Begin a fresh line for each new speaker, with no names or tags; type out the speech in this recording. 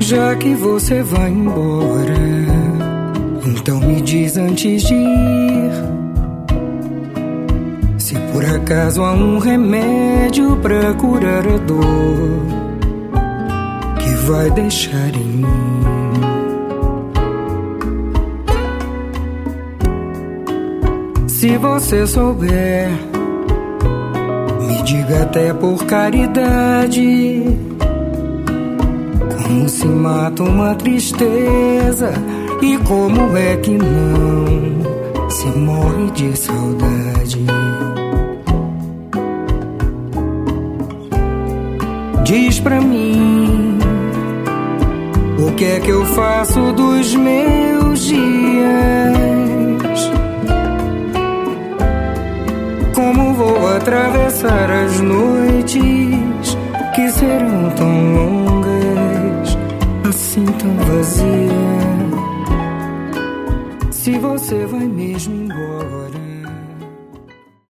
Já que você vai embora, então me diz antes de ir, se por acaso há um remédio pra curar a dor que vai deixar em mim. Se você souber, me diga até por caridade, como se mata uma tristeza e como é que não se morre de saudade. Diz pra mim, o que é que eu faço dos meus dias? Como vou atravessar as noites que serão tão longas, assim tão vazias, se você vai mesmo embora?